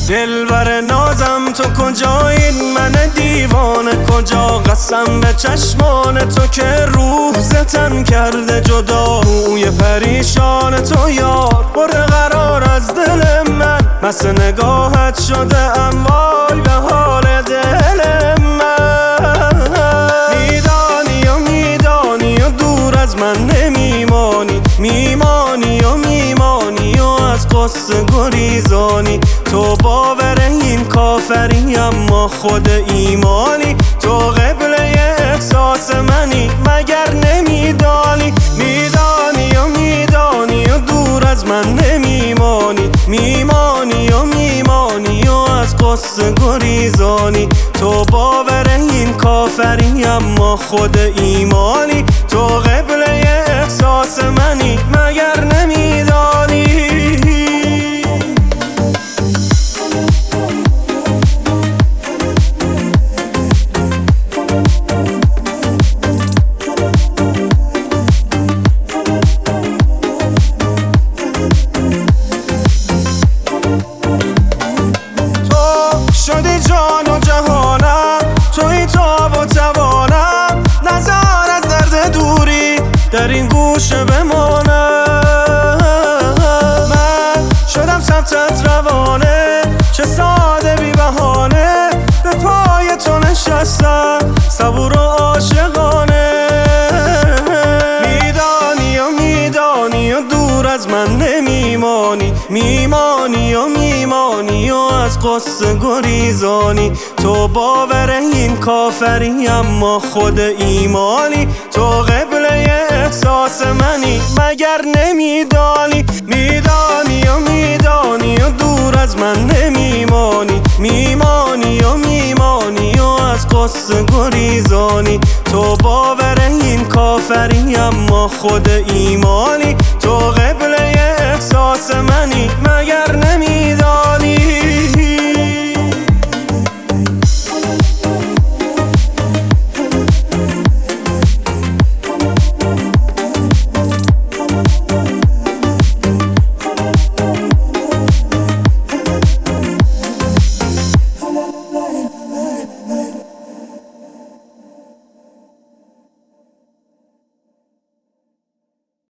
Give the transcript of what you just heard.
دلبر نازم تو کجایی؟ من دیوانه کجا؟ قسم به چشمان تو که روح زتن کرده جدا. موی پریشان تو یار برده قرار از دل من، مست نگاهت شده ام وای به حال دل من. میدانی و دور از من نمیمانی، میمانی و از قصه گریزانی. تو باور این کافری اما خود ایمانی، تو قبله احساس منی مگر نمیدانی؟ میدانی و دور از من نمیمانی، میمانی و از قصه گریزانی. تو باور این کافری اما خود ایمانی، تو قبله احساس منی مگر نمیدانی؟ شدی جان و جهانم، توی تاب و توانم، نزار از درد دوری در این گوشه بمانم. من شدم سمتت روانه، چه ساده بی بهانه، به پای تو نشستم صبور و عاشقانه. میدانی و دور از من نمیمانی، میمانی و از قصه گریزانی. تو باور این کافری اما خود ایمانی، تو قبله احساس منی مگر نمیدانی؟ میدانی و دور از من نمیمانی، میمانی و از قصه گریزانی. تو باور این کافری اما خود ایمانی، تو